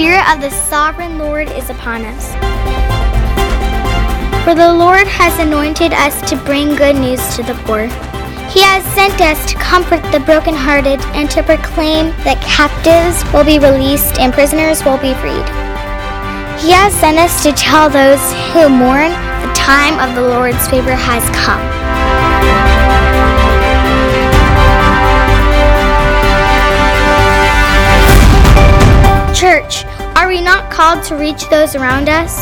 Spirit of the Sovereign Lord is upon us. For the Lord has anointed us to bring good news to the poor. He has sent us to comfort the brokenhearted and to proclaim that captives will be released and prisoners will be freed. He has sent us to tell those who mourn the time of the Lord's favor has come. Church, are we not called to reach those around us?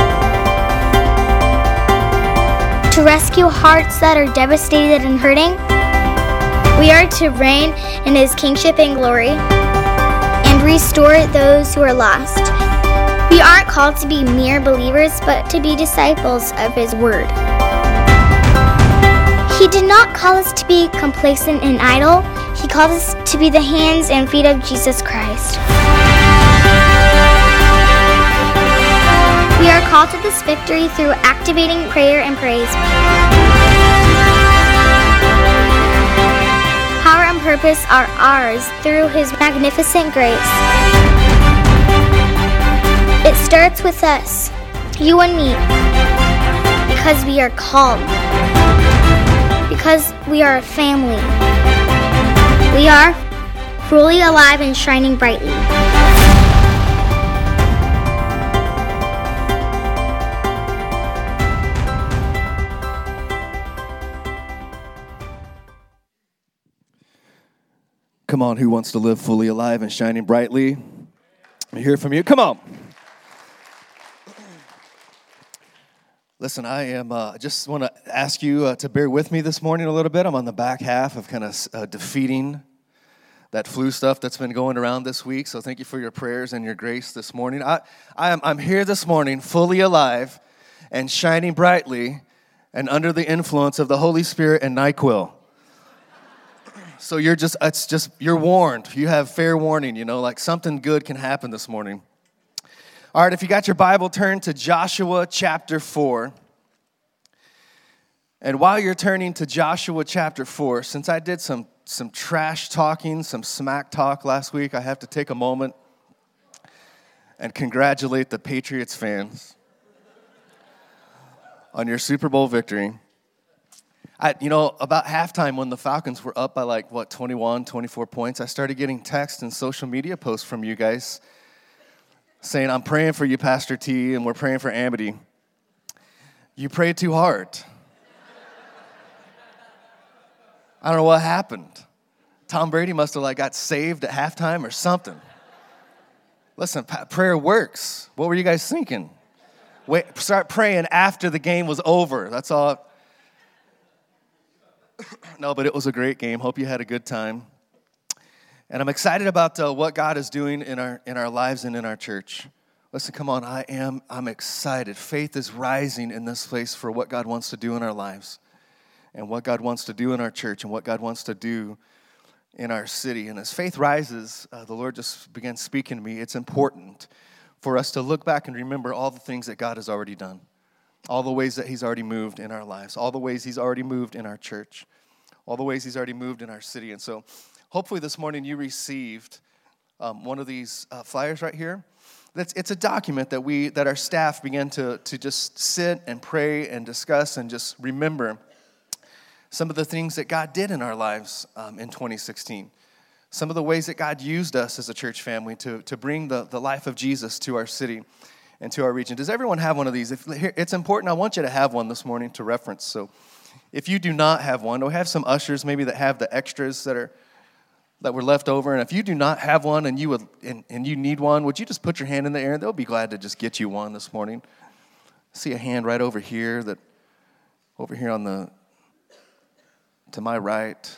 To rescue hearts that are devastated and hurting? We are to reign in His kingship and glory and restore those who are lost. We aren't called to be mere believers, but to be disciples of His word. He did not call us to be complacent and idle. He called us to be the hands and feet of Jesus Christ. We are called to this victory through activating prayer and praise. Power and purpose are ours through His magnificent grace. It starts with us, you and me, because we are called, because we are a family. We are fully alive and shining brightly. Come on, who wants to live fully alive and shining brightly? I hear from you. Come on. Listen, I just want to ask you to bear with me this morning a little bit. I'm on the back half of kind of defeating that flu stuff that's been going around this week. So thank you for your prayers and your grace this morning. I'm here this morning fully alive and shining brightly and under the influence of the Holy Spirit and NyQuil. So you're warned. You have fair warning, like something good can happen this morning. All right, if you got your Bible, turn to Joshua chapter 4. And while you're turning to Joshua chapter 4, since I did some trash talking, some smack talk last week, I have to take a moment and congratulate the Patriots fans on your Super Bowl victory. About halftime when the Falcons were up by 21, 24 points, I started getting texts and social media posts from you guys saying, I'm praying for you, Pastor T, and we're praying for Amity. You prayed too hard. I don't know what happened. Tom Brady must have got saved at halftime or something. Listen, prayer works. What were you guys thinking? Start praying after the game was over. That's all. No, but it was a great game. Hope you had a good time. And I'm excited about what God is doing in our lives and in our church. Listen, come on, I'm excited. Faith is rising in this place for what God wants to do in our lives and what God wants to do in our church and what God wants to do in our city. And as faith rises, the Lord just began speaking to me. It's important for us to look back and remember all the things that God has already done. All the ways that He's already moved in our lives, all the ways He's already moved in our church, all the ways He's already moved in our city. And so hopefully this morning you received one of these flyers right here. It's a document that our staff began to just sit and pray and discuss and just remember some of the things that God did in our lives in 2016. Some of the ways that God used us as a church family to bring the life of Jesus to our city and to our region. Does everyone have one of these? It's important. I want you to have one this morning to reference. So if you do not have one, we have some ushers maybe that have the extras that were left over. And if you do not have one and you need one, would you just put your hand in the air? They'll be glad to just get you one this morning. I see a hand right over here to my right.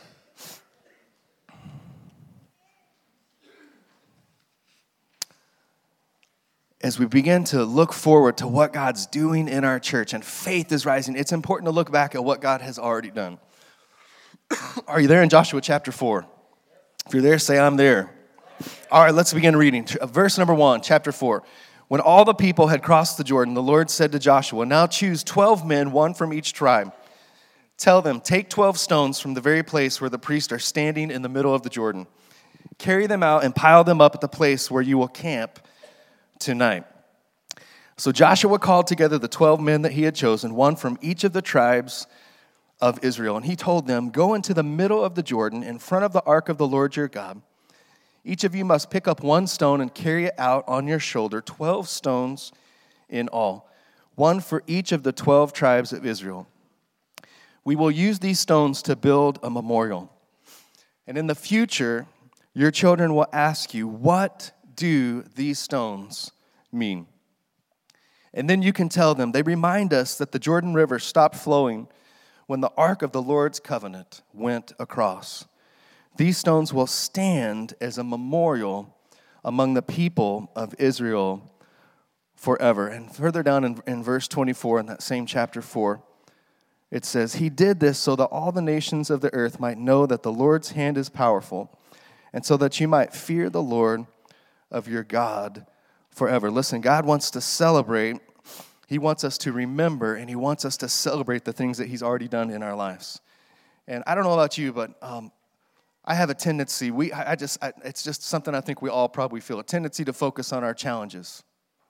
As we begin to look forward to what God's doing in our church and faith is rising, it's important to look back at what God has already done. Are you there in Joshua chapter 4? If you're there, say, I'm there. All right, let's begin reading. Verse number 1, chapter 4. When all the people had crossed the Jordan, the Lord said to Joshua, now choose 12 men, one from each tribe. Tell them, take 12 stones from the very place where the priests are standing in the middle of the Jordan. Carry them out and pile them up at the place where you will camp tonight. So Joshua called together the 12 men that he had chosen, one from each of the tribes of Israel. And he told them, go into the middle of the Jordan in front of the ark of the Lord your God. Each of you must pick up one stone and carry it out on your shoulder, 12 stones in all, one for each of the 12 tribes of Israel. We will use these stones to build a memorial. And in the future, your children will ask you, what do these stones mean? And then you can tell them, they remind us that the Jordan River stopped flowing when the ark of the Lord's covenant went across. These stones will stand as a memorial among the people of Israel forever. And further down in verse 24 in that same chapter 4, it says, he did this so that all the nations of the earth might know that the Lord's hand is powerful, and so that you might fear the Lord of your God forever. Listen, God wants to celebrate. He wants us to remember, and he wants us to celebrate the things that he's already done in our lives. And I don't know about you, but I have a tendency, it's just something I think we all probably feel, a tendency to focus on our challenges,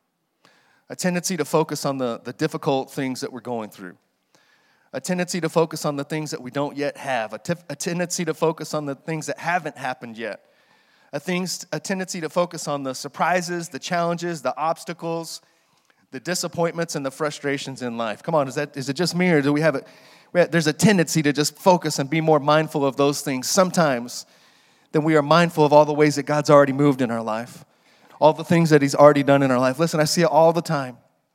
a tendency to focus on the difficult things that we're going through, a tendency to focus on the things that we don't yet have, a tendency to focus on the things that haven't happened yet, a tendency to focus on the surprises, the challenges, the obstacles, the disappointments, and the frustrations in life. Come on, is it just me, or do we have it? There's a tendency to just focus and be more mindful of those things sometimes than we are mindful of all the ways that God's already moved in our life, all the things that he's already done in our life. Listen, I see it all the time.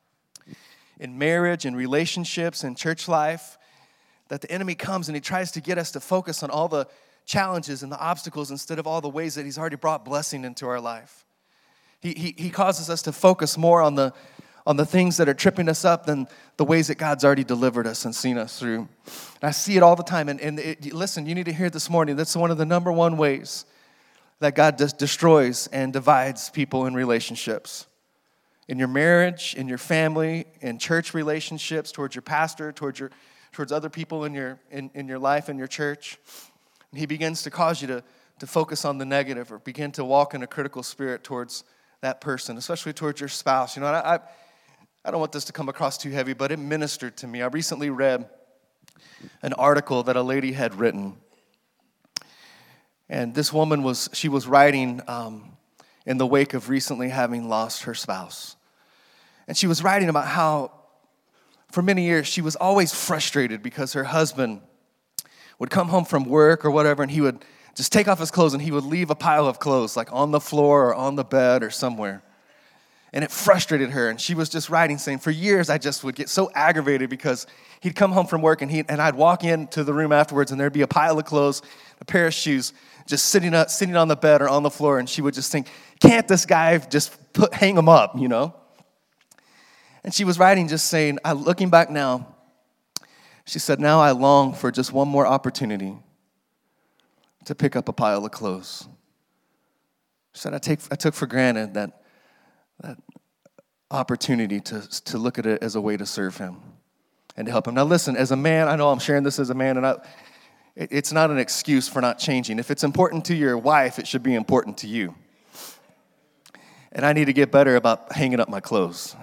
In marriage, in relationships, in church life, that the enemy comes and he tries to get us to focus on all the challenges and the obstacles instead of all the ways that he's already brought blessing into our life. He causes us to focus more on the things that are tripping us up than the ways that God's already delivered us and seen us through. And I see it all the time. Listen, you need to hear it this morning. That's one of the number one ways that God destroys and divides people in relationships. In your marriage, in your family, in church relationships, towards your pastor, towards other people in your life, in your church. And he begins to cause you to focus on the negative or begin to walk in a critical spirit towards that person, especially towards your spouse. You know, I don't want this to come across too heavy, but it ministered to me. I recently read an article that a lady had written. And this woman was writing in the wake of recently having lost her spouse. And she was writing about how for many years she was always frustrated because her husband would come home from work or whatever, and he would just take off his clothes and he would leave a pile of clothes like on the floor or on the bed or somewhere. And it frustrated her, and she was just writing, saying, for years I just would get so aggravated because he'd come home from work and I'd walk into the room afterwards and there'd be a pile of clothes, a pair of shoes, just sitting on the bed or on the floor, and she would just think, can't this guy just hang them up, you know? And she was writing just saying, looking back now, she said, now I long for just one more opportunity to pick up a pile of clothes. She said, I took for granted that opportunity to look at it as a way to serve him and to help him. Now listen, as a man, I know I'm sharing this as a man, and it's not an excuse for not changing. If it's important to your wife, it should be important to you. And I need to get better about hanging up my clothes.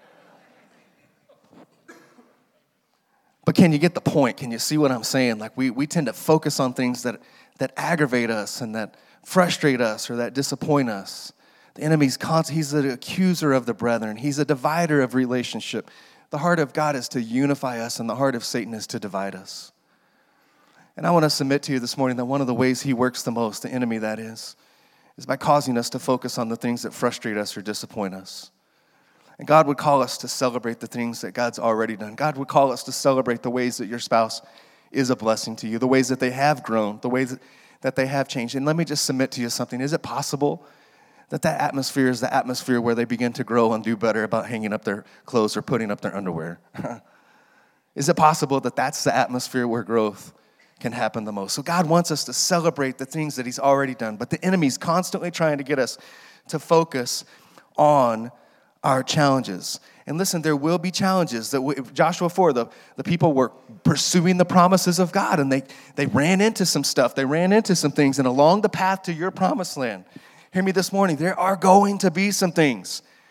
But can you get the point? Can you see what I'm saying? Like we tend to focus on things that aggravate us and that frustrate us or that disappoint us. The enemy's constant. He's the accuser of the brethren. He's a divider of relationship. The heart of God is to unify us, and the heart of Satan is to divide us. And I want to submit to you this morning that one of the ways he works the most, the enemy that is by causing us to focus on the things that frustrate us or disappoint us. And God would call us to celebrate the things that God's already done. God would call us to celebrate the ways that your spouse is a blessing to you, the ways that they have grown, the ways that they have changed. And let me just submit to you something. Is it possible that atmosphere is the atmosphere where they begin to grow and do better about hanging up their clothes or putting up their underwear? Is it possible that that's the atmosphere where growth can happen the most? So God wants us to celebrate the things that he's already done, but the enemy's constantly trying to get us to focus on our challenges. And listen, there will be challenges. Joshua 4, the people were pursuing the promises of God, and they ran into some stuff. They ran into some things, and along the path to your promised land, hear me this morning, there are going to be some things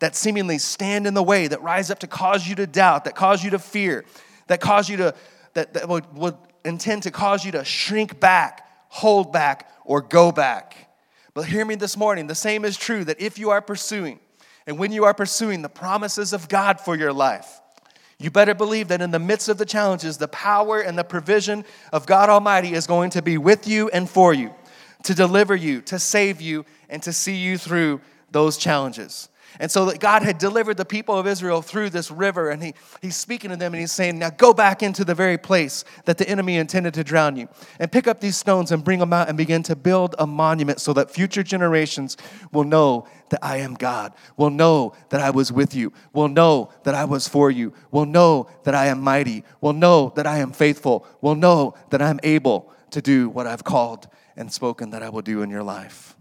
that seemingly stand in the way, that rise up to cause you to doubt, that cause you to fear, that cause you to, that would intend to cause you to shrink back, hold back, or go back. But hear me this morning, the same is true that if you are pursuing, and when you are pursuing the promises of God for your life, you better believe that in the midst of the challenges, the power and the provision of God Almighty is going to be with you and for you, to deliver you, to save you, and to see you through those challenges. And so that God had delivered the people of Israel through this river, and he's speaking to them, and he's saying, now go back into the very place that the enemy intended to drown you, and pick up these stones and bring them out and begin to build a monument so that future generations will know that I am God, will know that I was with you, will know that I was for you, will know that I am mighty, will know that I am faithful, will know that I'm able to do what I've called and spoken that I will do in your life.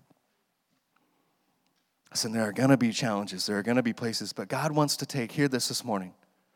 Listen, there are going to be challenges. There are going to be places. But God wants to hear this morning.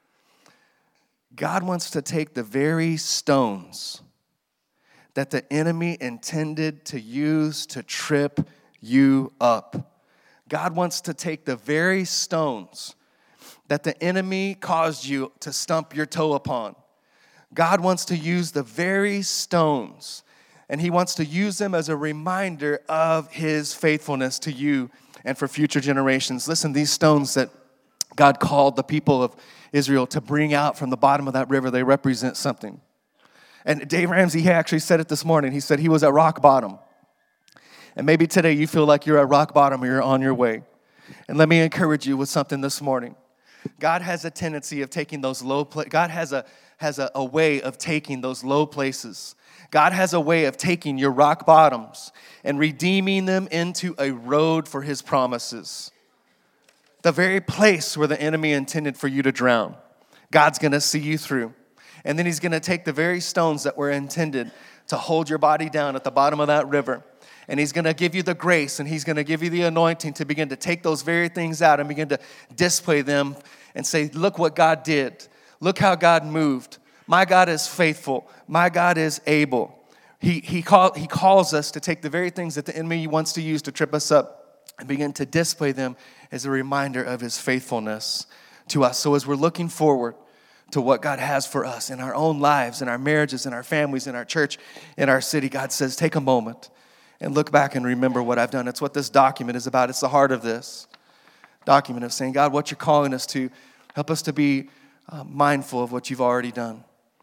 God wants to take the very stones that the enemy intended to use to trip you up. God wants to take the very stones that the enemy caused you to stump your toe upon. God wants to use the very stones, and he wants to use them as a reminder of his faithfulness to you and for future generations. Listen, these stones that God called the people of Israel to bring out from the bottom of that river, they represent something. And Dave Ramsey, he actually said it this morning. He said he was at rock bottom. And maybe today you feel like you're at rock bottom or you're on your way. And let me encourage you with something this morning. God has a tendency of taking those low places. God has a way of taking those low places. God has a way of taking your rock bottoms and redeeming them into a road for his promises. The very place where the enemy intended for you to drown, God's going to see you through. And then he's going to take the very stones that were intended to hold your body down at the bottom of that river. And he's going to give you the grace, and he's going to give you the anointing to begin to take those very things out and begin to display them and say, look what God did. Look how God moved. My God is faithful. My God is able. He calls us to take the very things that the enemy wants to use to trip us up and begin to display them as a reminder of his faithfulness to us. So as we're looking forward to what God has for us in our own lives, in our marriages, in our families, in our church, in our city, God says, take a moment and look back and remember what I've done. It's what this document is about. It's the heart of this document of saying, God, what you're calling us to, help us to be mindful of what you've already done.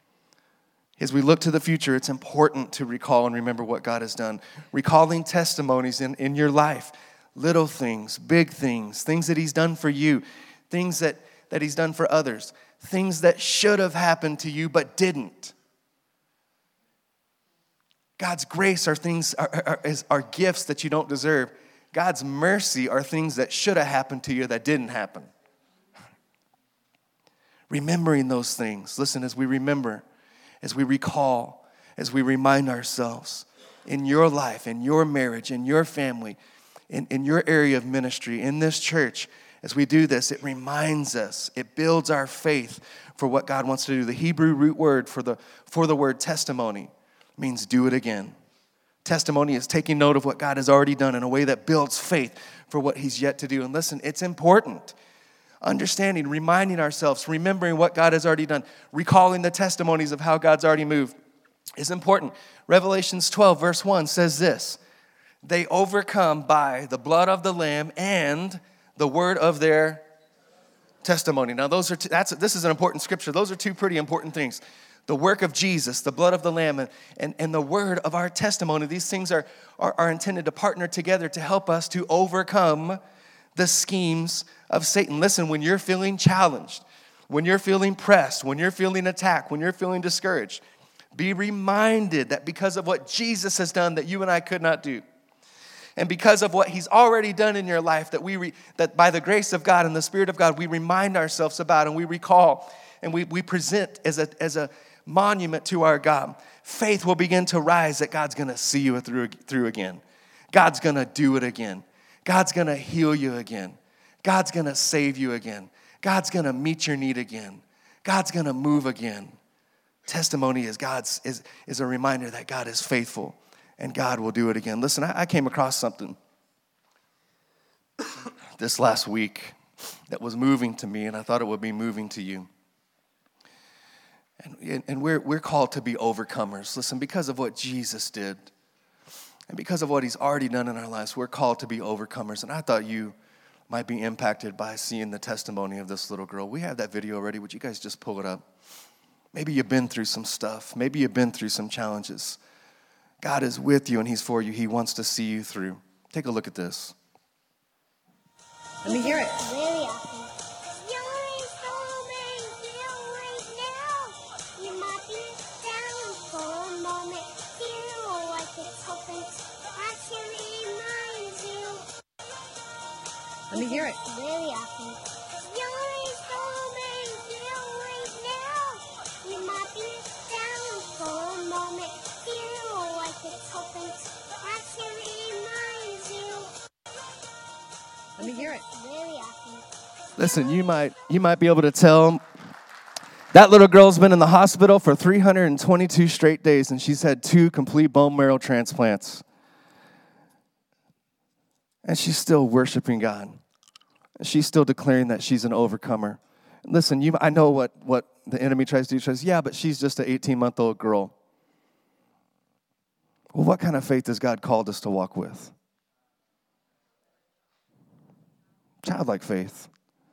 As we look to the future, it's important to recall and remember what God has done. Recalling testimonies in your life, little things, big things, things that he's done for you, things that he's done for others, things that should have happened to you but didn't. God's grace are things are gifts that you don't deserve. God's mercy are things that should have happened to you that didn't happen. Remembering those things. Listen, as we remember, as we recall, as we remind ourselves in your life, in your marriage, in your family, in your area of ministry, in this church, as we do this, it reminds us, it builds our faith for what God wants to do. The Hebrew root word for the word testimony means do it again. Testimony is taking note of what God has already done in a way that builds faith for what he's yet to do. And listen, it's important. Understanding, reminding ourselves, remembering what God has already done, recalling the testimonies of how God's already moved is important. Revelations 12, verse 1 says this, they overcome by the blood of the Lamb and the word of their testimony. Now, this is an important scripture. Those are two pretty important things. The work of Jesus, the blood of the Lamb, and the word of our testimony. These things are intended to partner together to help us to overcome the schemes of Satan. Listen, when you're feeling challenged, when you're feeling pressed, when you're feeling attacked, when you're feeling discouraged, be reminded that because of what Jesus has done that you and I could not do, and because of what he's already done in your life, that by the grace of God and the Spirit of God, we remind ourselves about and we recall and we present as a monument to our God, faith will begin to rise that God's going to see you through again. God's going to do it again. God's going to heal you again. God's going to save you again. God's going to meet your need again. God's going to move again. Testimony is a reminder that God is faithful and God will do it again. Listen, I came across something this last week. that was moving to me, and I thought it would be moving to you. And we're called to be overcomers. Listen, because of what Jesus did, and because of what he's already done in our lives, we're called to be overcomers. And I thought you might be impacted by seeing the testimony of this little girl. We have that video already. Would you guys just pull it up? Maybe you've been through some stuff. Maybe you've been through some challenges. God is with you and he's for you. He wants to see you through. Take a look at this. Let me hear it. Really awesome. You're so right now. You might be down for a moment. Feel like it's hoping actually reminds you. Let me hear it. Really awesome. You're so right now. You might be down for a moment. Feel like it's hoping actually reminds you. Let me hear it. Really awesome. Listen, you might be able to tell that little girl's been in the hospital for 322 straight days, and she's had 2 complete bone marrow transplants. And she's still worshiping God. She's still declaring that she's an overcomer. Listen, I know what the enemy tries to do. He says, yeah, but she's just an 18-month-old girl. Well, what kind of faith has God called us to walk with? Childlike faith.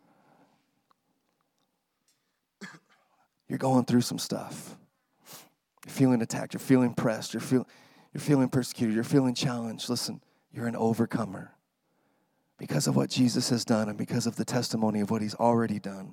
You're going through some stuff. You're feeling attacked. You're feeling pressed. You're feeling persecuted. You're feeling challenged. Listen, you're an overcomer because of what Jesus has done and because of the testimony of what he's already done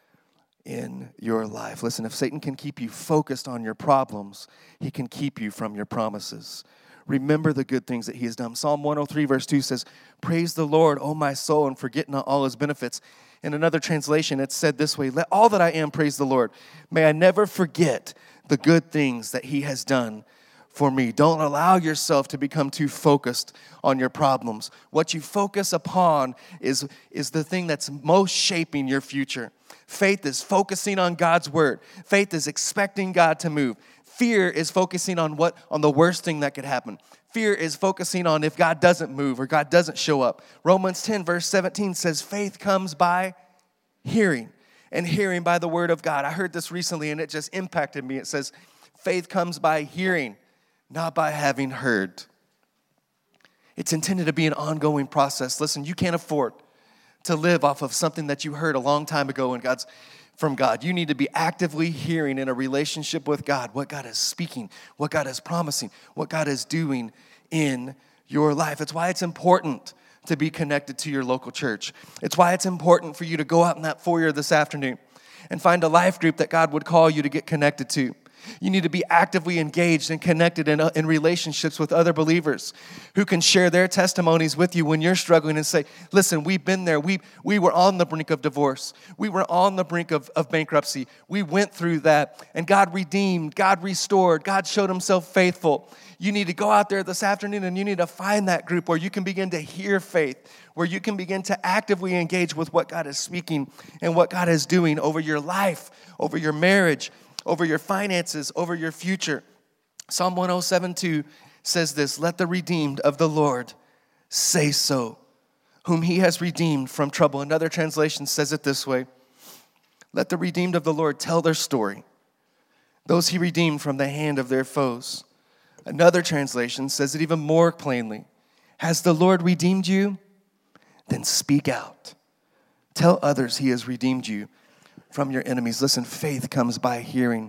in your life. Listen, if Satan can keep you focused on your problems, he can keep you from your promises. Remember the good things that he has done. Psalm 103 verse 2 says, praise the Lord, O my soul, and forget not all his benefits. In another translation, it's said this way, let all that I am praise the Lord. May I never forget the good things that he has done for me. Don't allow yourself to become too focused on your problems. What you focus upon is the thing that's most shaping your future. Faith is focusing on God's word. Faith is expecting God to move. Fear is focusing on the worst thing that could happen. Fear is focusing on if God doesn't move or God doesn't show up. Romans 10 verse 17 says faith comes by hearing, and hearing by the word of God. I heard this recently and it just impacted me. It says faith comes by hearing, not by having heard. It's intended to be an ongoing process. Listen, you can't afford to live off of something that you heard a long time ago from God. You need to be actively hearing in a relationship with God what God is speaking, what God is promising, what God is doing in your life. It's why it's important to be connected to your local church. It's why it's important for you to go out in that foyer this afternoon and find a life group that God would call you to get connected to. You need to be actively engaged and connected in relationships with other believers who can share their testimonies with you when you're struggling and say, listen, we've been there. We were on the brink of divorce. We were on the brink of bankruptcy. We went through that, and God redeemed, God restored, God showed himself faithful. You need to go out there this afternoon and you need to find that group where you can begin to hear faith, where you can begin to actively engage with what God is speaking and what God is doing over your life, over your marriage, over your finances, over your future. Psalm 107:2 says this, let the redeemed of the Lord say so, whom he has redeemed from trouble. Another translation says it this way, let the redeemed of the Lord tell their story, those he redeemed from the hand of their foes. Another translation says it even more plainly, has the Lord redeemed you? Then speak out. Tell others he has redeemed you from your enemies. Listen, faith comes by hearing.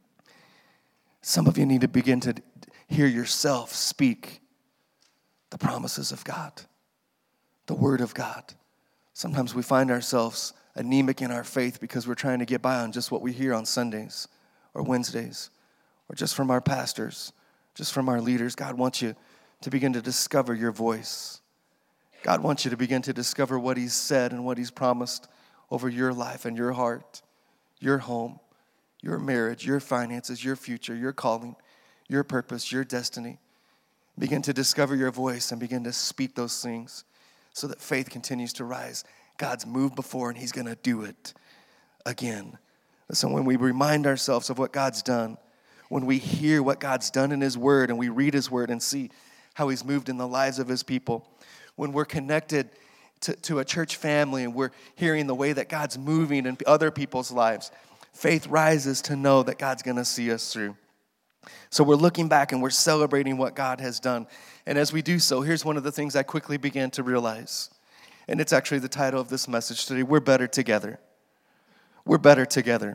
Some of you need to begin to hear yourself speak the promises of God, the word of God. Sometimes we find ourselves anemic in our faith because we're trying to get by on just what we hear on Sundays or Wednesdays or just from our pastors, just from our leaders. God wants you to begin to discover your voice. God wants you to begin to discover what he's said and what he's promised over your life and your heart, your home, your marriage, your finances, your future, your calling, your purpose, your destiny. Begin to discover your voice and begin to speak those things so that faith continues to rise. God's moved before and he's going to do it again. So when we remind ourselves of what God's done, when we hear what God's done in his word and we read his word and see how he's moved in the lives of his people, when we're connected to a church family and we're hearing the way that God's moving in other people's lives, faith rises to know that God's going to see us through. So we're looking back and we're celebrating what God has done. And as we do so, here's one of the things I quickly began to realize. And it's actually the title of this message today. We're better together. We're better together.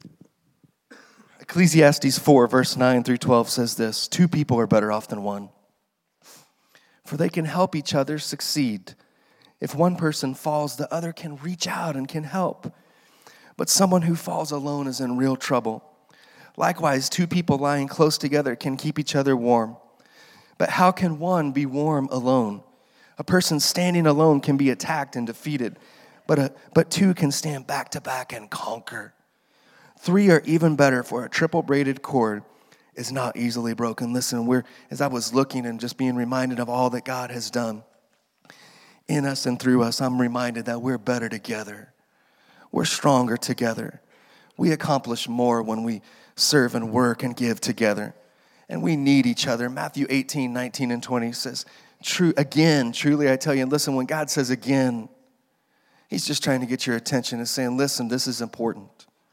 Ecclesiastes 4, verse 9 through 12 says this: 2 people are better off than one, for they can help each other succeed. If one person falls, the other can reach out and can help. But someone who falls alone is in real trouble. Likewise, 2 people lying close together can keep each other warm. But how can one be warm alone? A person standing alone can be attacked and defeated, but 2 can stand back to back and conquer. 3 are even better, for a triple braided cord is not easily broken. Listen, as I was looking and just being reminded of all that God has done in us and through us, I'm reminded that we're better together. We're stronger together. We accomplish more when we serve and work and give together. And we need each other. Matthew 18, 19, and 20 says, truly I tell you, and listen, when God says again, he's just trying to get your attention and saying, listen, this is important.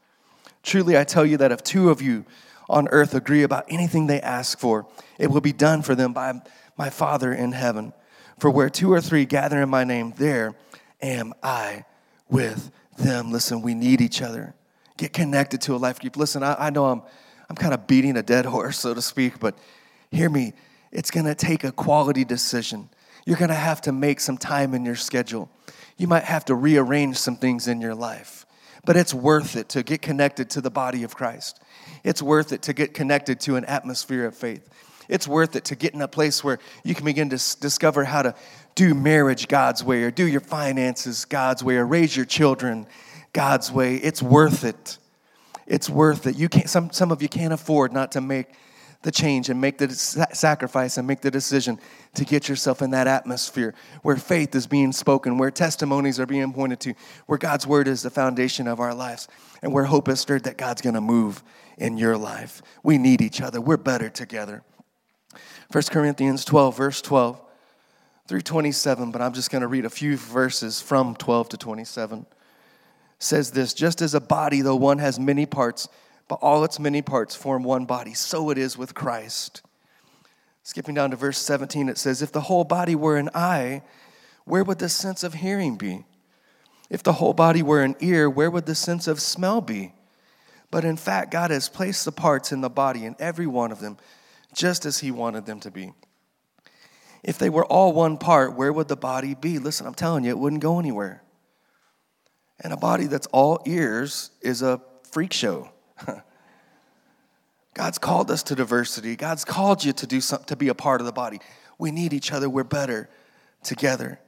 Truly I tell you that if 2 of you on earth agree about anything they ask for, it will be done for them by my Father in heaven. For where 2 or 3 gather in my name, there am I with them. Listen, we need each other. Get connected to a life group. Listen, I know I'm kind of beating a dead horse, so to speak, but hear me. It's going to take a quality decision. You're going to have to make some time in your schedule. You might have to rearrange some things in your life, but it's worth it to get connected to the body of Christ. It's worth it to get connected to an atmosphere of faith. It's worth it to get in a place where you can begin to discover how to do marriage God's way, or do your finances God's way, or raise your children God's way. It's worth it. It's worth it. You can't. Some of you can't afford not to make the change and make the sacrifice and make the decision to get yourself in that atmosphere where faith is being spoken, where testimonies are being pointed to, where God's word is the foundation of our lives, and where hope is stirred that God's going to move in your life. We need each other. We're better together. 1 Corinthians 12, verse 12 through 27, but I'm just going to read a few verses from 12 to 27. Says this: just as a body, though one has many parts, but all its many parts form one body, so it is with Christ. Skipping down to verse 17, it says, if the whole body were an eye, where would the sense of hearing be? If the whole body were an ear, where would the sense of smell be? But in fact, God has placed the parts in the body, in every one of them, just as he wanted them to be. If they were all one part, where would the body be? Listen, I'm telling you, it wouldn't go anywhere. And a body that's all ears is a freak show. God's called us to diversity. God's called you to do something, to be a part of the body. We need each other. We're better together.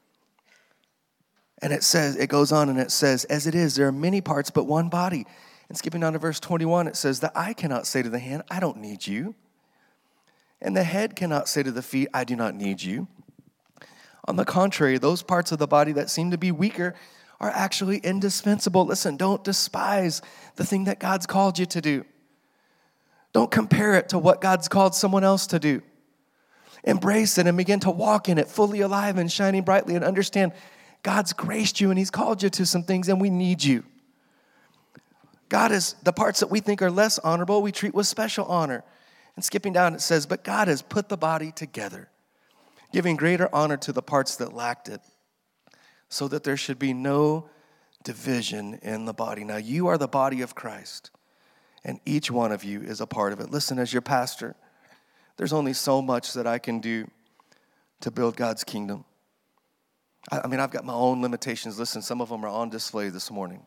And it goes on and it says, as it is, there are many parts, but one body. And skipping down to verse 21, it says, the eye cannot say to the hand, I don't need you. And the head cannot say to the feet, I do not need you. On the contrary, those parts of the body that seem to be weaker are actually indispensable. Listen, don't despise the thing that God's called you to do. Don't compare it to what God's called someone else to do. Embrace it and begin to walk in it fully alive and shining brightly, and understand God's graced you and he's called you to some things, and we need you. God is, the parts that we think are less honorable, we treat with special honor. And skipping down, it says, but God has put the body together, giving greater honor to the parts that lacked it, so that there should be no division in the body. Now, you are the body of Christ, and each one of you is a part of it. Listen, as your pastor, there's only so much that I can do to build God's kingdom. I mean, I've got my own limitations. Listen, some of them are on display this morning.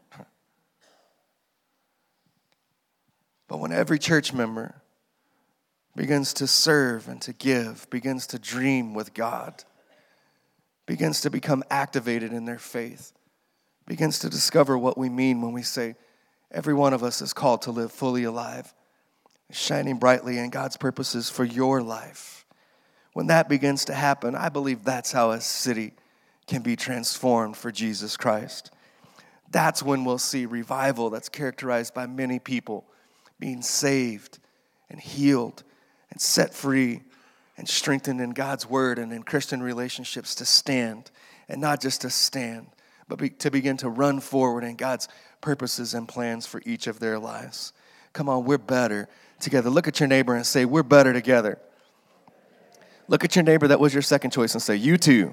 But when every church member begins to serve and to give, begins to dream with God, begins to become activated in their faith, begins to discover what we mean when we say every one of us is called to live fully alive, shining brightly in God's purposes for your life. When that begins to happen, I believe that's how a city can be transformed for Jesus Christ. That's when we'll see revival that's characterized by many people being saved and healed and set free and strengthened in God's word and in Christian relationships to stand and not just to stand, but to begin to run forward in God's purposes and plans for each of their lives. Come on, we're better together. Look at your neighbor and say, we're better together. Look at your neighbor that was your second choice and say, you too.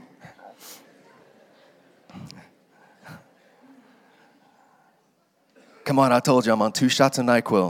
Come on, I told you I'm on 2 shots of NyQuil.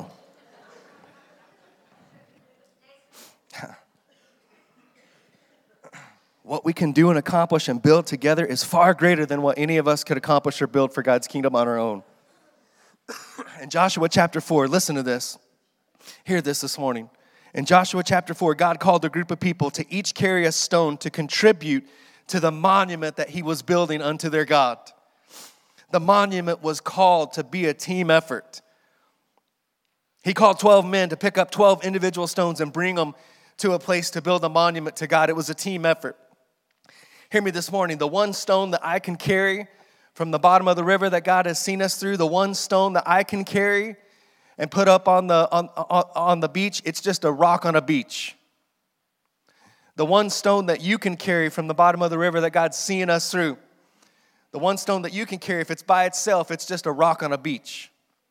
What we can do and accomplish and build together is far greater than what any of us could accomplish or build for God's kingdom on our own. In Joshua chapter 4, listen to this. Hear this morning. In Joshua chapter 4, God called a group of people to each carry a stone to contribute to the monument that he was building unto their God. The monument was called to be a team effort. He called 12 men to pick up 12 individual stones and bring them to a place to build a monument to God. It was a team effort. Hear me this morning. The one stone that I can carry from the bottom of the river that God has seen us through, the one stone that I can carry and put up on the beach, it's just a rock on a beach. The one stone that you can carry from the bottom of the river that God's seeing us through, the one stone that you can carry, if it's by itself, it's just a rock on a beach.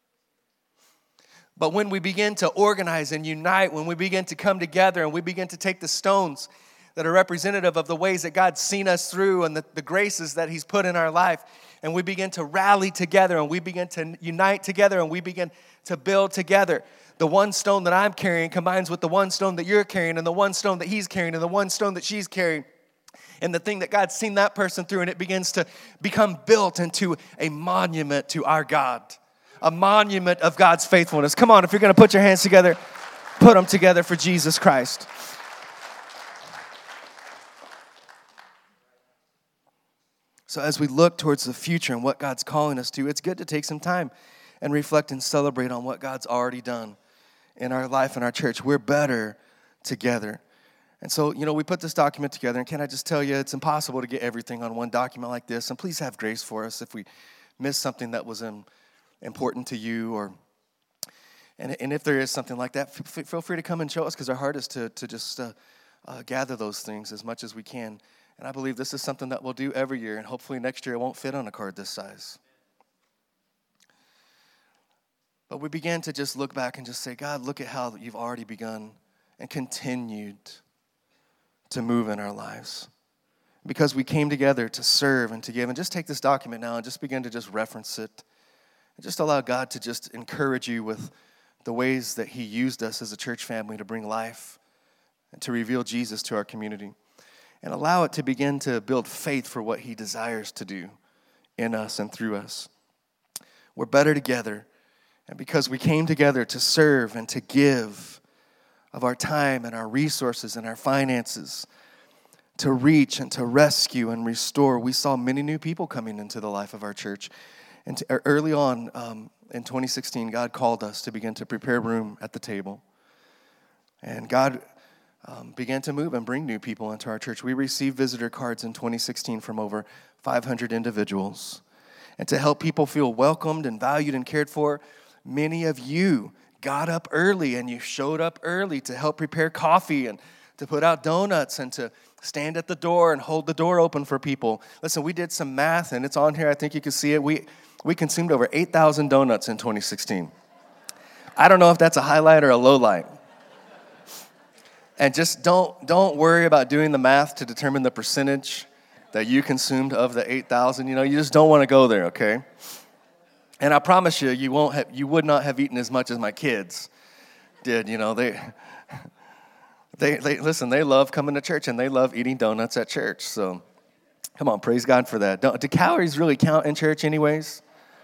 But when we begin to organize and unite, when we begin to come together and we begin to take the stones that are representative of the ways that God's seen us through and the graces that he's put in our life, and we begin to rally together and we begin to unite together and we begin to build together. The one stone that I'm carrying combines with the one stone that you're carrying and the one stone that he's carrying and the one stone that she's carrying. And the thing that God's seen that person through, and it begins to become built into a monument to our God. A monument of God's faithfulness. Come on, if you're going to put your hands together, put them together for Jesus Christ. So as we look towards the future and what God's calling us to, it's good to take some time and reflect and celebrate on what God's already done in our life and our church. We're better together. And so, we put this document together, and can I just tell you, it's impossible to get everything on one document like this. And please have grace for us if we miss something that was important to you, and if there is something like that, feel free to come and show us, because our heart is to just gather those things as much as we can. And I believe this is something that we'll do every year, and hopefully next year it won't fit on a card this size. But we began to just look back and just say, God, look at how you've already begun and continued to move in our lives. Because we came together to serve and to give. And just take this document now and just begin to just reference it. And just allow God to just encourage you with the ways that he used us as a church family to bring life and to reveal Jesus to our community. And allow it to begin to build faith for what he desires to do in us and through us. We're better together. And because we came together to serve and to give of our time and our resources and our finances, to reach and to rescue and restore, we saw many new people coming into the life of our church. And early on in 2016, God called us to begin to prepare room at the table. And God began to move and bring new people into our church. We received visitor cards in 2016 from over 500 individuals. And to help people feel welcomed and valued and cared for, many of you got up early and you showed up early to help prepare coffee and to put out donuts and to stand at the door and hold the door open for people. Listen, we did some math, and it's on here. I think you can see it. We consumed over 8,000 donuts in 2016. I don't know if that's a highlight or a low light. And just don't worry about doing the math to determine the percentage that you consumed of the 8,000. You just don't want to go there, okay? And I promise you, you would not have eaten as much as my kids did. They listen, they love coming to church and they love eating donuts at church. So come on, praise God for that. Do calories really count in church anyways?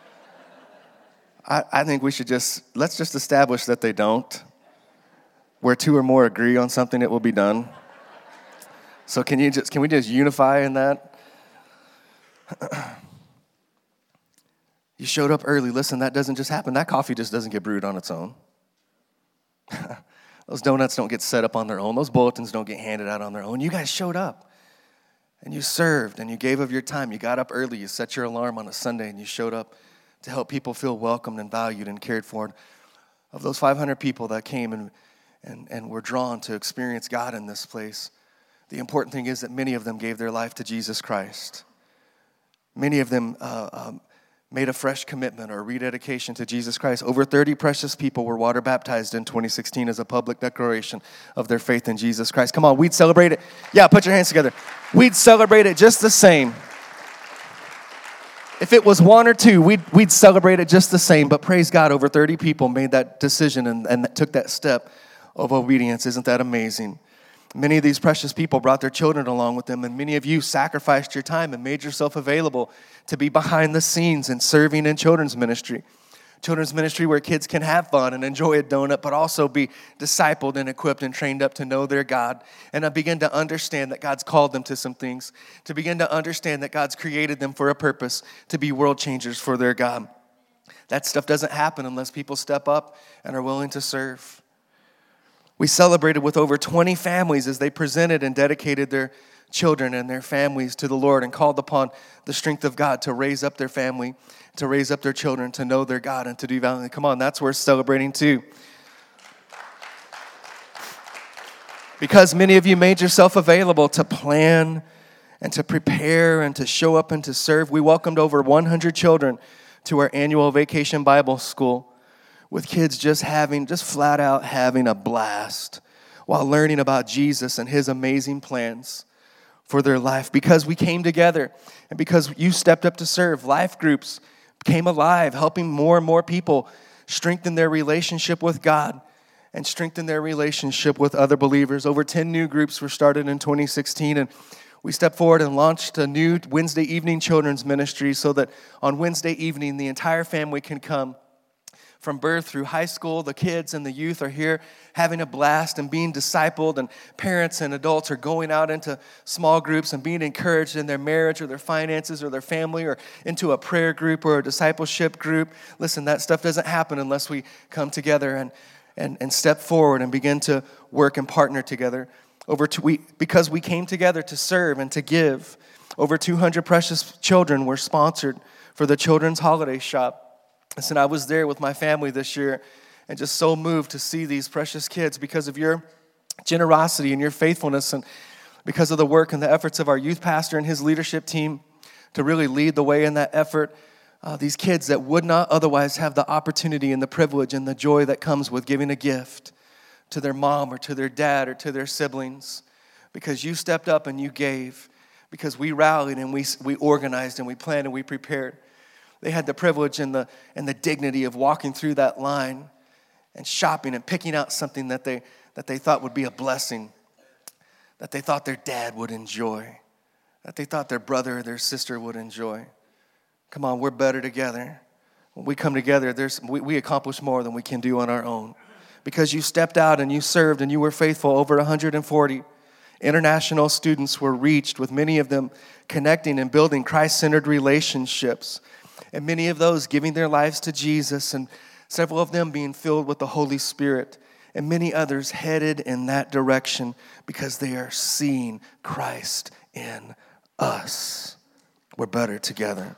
I think we should let's just establish that they don't. Where two or more agree on something, it will be done. So can we just unify in that? You showed up early. Listen, that doesn't just happen. That coffee just doesn't get brewed on its own. Those donuts don't get set up on their own. Those bulletins don't get handed out on their own. You guys showed up, and you served, and you gave of your time. You got up early. You set your alarm on a Sunday, and you showed up to help people feel welcomed and valued and cared for. Of those 500 people that came and were drawn to experience God in this place, the important thing is that many of them gave their life to Jesus Christ. Many of them made a fresh commitment or rededication to Jesus Christ. Over 30 precious people were water baptized in 2016 as a public declaration of their faith in Jesus Christ. Come on, we'd celebrate it. Yeah, put your hands together. We'd celebrate it just the same. If it was one or two, we'd celebrate it just the same. But praise God, over 30 people made that decision and took that step of obedience. Isn't that amazing? Many of these precious people brought their children along with them, and many of you sacrificed your time and made yourself available to be behind the scenes and serving in children's ministry. Children's ministry where kids can have fun and enjoy a donut, but also be discipled and equipped and trained up to know their God and begin to understand that God's called them to some things, to begin to understand that God's created them for a purpose, to be world changers for their God. That stuff doesn't happen unless people step up and are willing to serve. We celebrated with over 20 families as they presented and dedicated their children and their families to the Lord and called upon the strength of God to raise up their family, to raise up their children, to know their God and to do valiantly. Come on, that's worth celebrating too. Because many of you made yourself available to plan and to prepare and to show up and to serve. We welcomed over 100 children to our annual Vacation Bible School, with kids just flat out having a blast while learning about Jesus and his amazing plans for their life. Because we came together and because you stepped up to serve, life groups came alive, helping more and more people strengthen their relationship with God and strengthen their relationship with other believers. Over 10 new groups were started in 2016, and we stepped forward and launched a new Wednesday evening children's ministry so that on Wednesday evening, the entire family can come. From birth through high school, the kids and the youth are here having a blast and being discipled, and parents and adults are going out into small groups and being encouraged in their marriage or their finances or their family or into a prayer group or a discipleship group. Listen, that stuff doesn't happen unless we come together and step forward and begin to work and partner together. Because we came together to serve and to give, over 200 precious children were sponsored for the Children's Holiday Shop. Listen, I was there with my family this year and just so moved to see these precious kids because of your generosity and your faithfulness and because of the work and the efforts of our youth pastor and his leadership team to really lead the way in that effort. These kids that would not otherwise have the opportunity and the privilege and the joy that comes with giving a gift to their mom or to their dad or to their siblings, because you stepped up and you gave, because we rallied and we organized and we planned and we prepared. They had the privilege and the dignity of walking through that line and shopping and picking out something that they thought would be a blessing, that they thought their dad would enjoy, that they thought their brother or their sister would enjoy. Come on, we're better together. When we come together, we accomplish more than we can do on our own. Because you stepped out and you served and you were faithful, over 140 international students were reached, with many of them connecting and building Christ-centered relationships. And many of those giving their lives to Jesus, and several of them being filled with the Holy Spirit, and many others headed in that direction because they are seeing Christ in us. We're better together.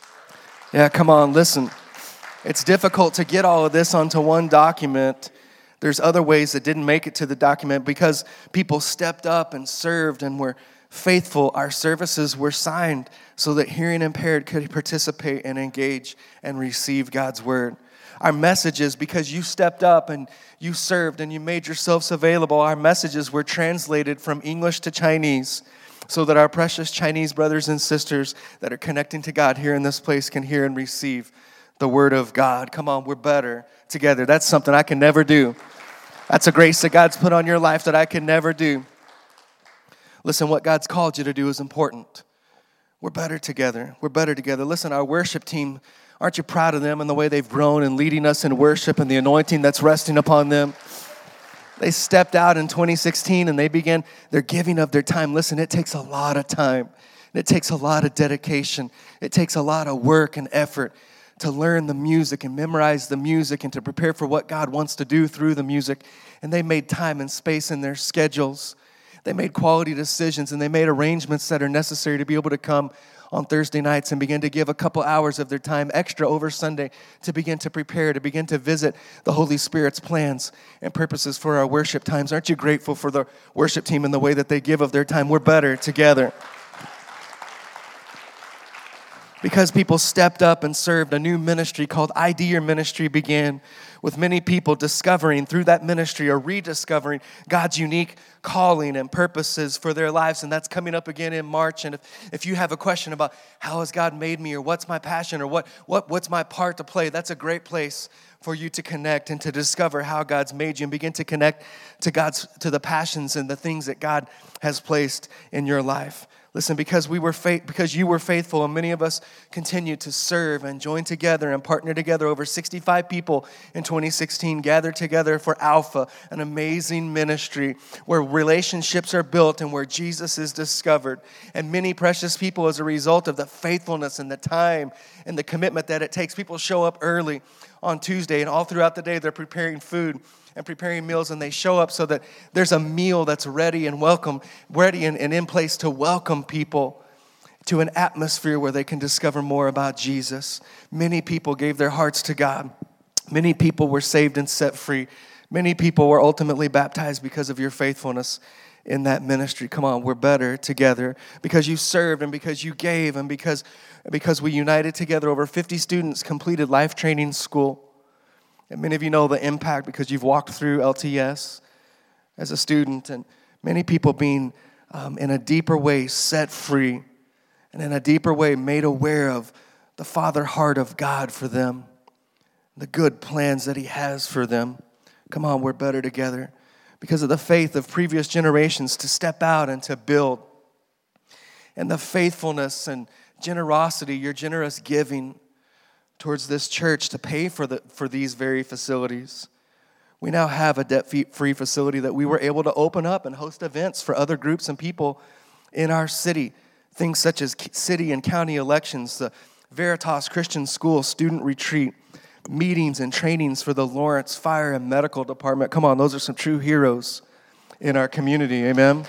Yeah, come on, listen. It's difficult to get all of this onto one document. There's other ways that didn't make it to the document because people stepped up and served and were faithful. Our services were signed so that hearing impaired could participate and engage and receive God's word. Our messages, because you stepped up and you served and you made yourselves available, our messages were translated from English to Chinese so that our precious Chinese brothers and sisters that are connecting to God here in this place can hear and receive the word of God. Come on, we're better together. That's something I can never do. That's a grace that God's put on your life that I can never do. Listen, what God's called you to do is important. We're better together. We're better together. Listen, our worship team, aren't you proud of them and the way they've grown and leading us in worship and the anointing that's resting upon them? They stepped out in 2016 and they began their giving of their time. Listen, it takes a lot of time. It takes a lot of dedication. It takes a lot of work and effort to learn the music and memorize the music and to prepare for what God wants to do through the music. And they made time and space in their schedules. They made quality decisions and they made arrangements that are necessary to be able to come on Thursday nights and begin to give a couple hours of their time extra over Sunday to begin to prepare, to begin to visit the Holy Spirit's plans and purposes for our worship times. Aren't you grateful for the worship team and the way that they give of their time? We're better together. Because people stepped up and served, a new ministry called ID Your Ministry began, with many people discovering through that ministry or rediscovering God's unique calling and purposes for their lives. And that's coming up again in March. And if you have a question about how has God made me, or what's my passion, or what's my part to play, that's a great place for you to connect and to discover how God's made you and begin to connect to the passions and the things that God has placed in your life. Listen, because you were faithful, and many of us continue to serve and join together and partner together. Over 65 people in 2016 gathered together for Alpha, an amazing ministry where relationships are built and where Jesus is discovered. And many precious people, as a result of the faithfulness and the time and the commitment that it takes, people show up early on Tuesday, and all throughout the day they're preparing food and preparing meals, and they show up so that there's a meal that's ready and in place to welcome people to an atmosphere where they can discover more about Jesus. Many people gave their hearts to God. Many people were saved and set free. Many people were ultimately baptized because of your faithfulness in that ministry. Come on, we're better together because you served and because you gave and because we united together. Over 50 students completed Life Training School. And many of you know the impact because you've walked through LTS as a student, and many people being in a deeper way set free and in a deeper way made aware of the Father heart of God for them, the good plans that He has for them. Come on, we're better together because of the faith of previous generations to step out and to build, and the faithfulness and generosity, your generous giving towards this church to pay for these very facilities. We now have a debt-free facility that we were able to open up and host events for other groups and people in our city. Things such as city and county elections, the Veritas Christian School student retreat, meetings and trainings for the Lawrence Fire and Medical Department. Come on, those are some true heroes in our community, amen?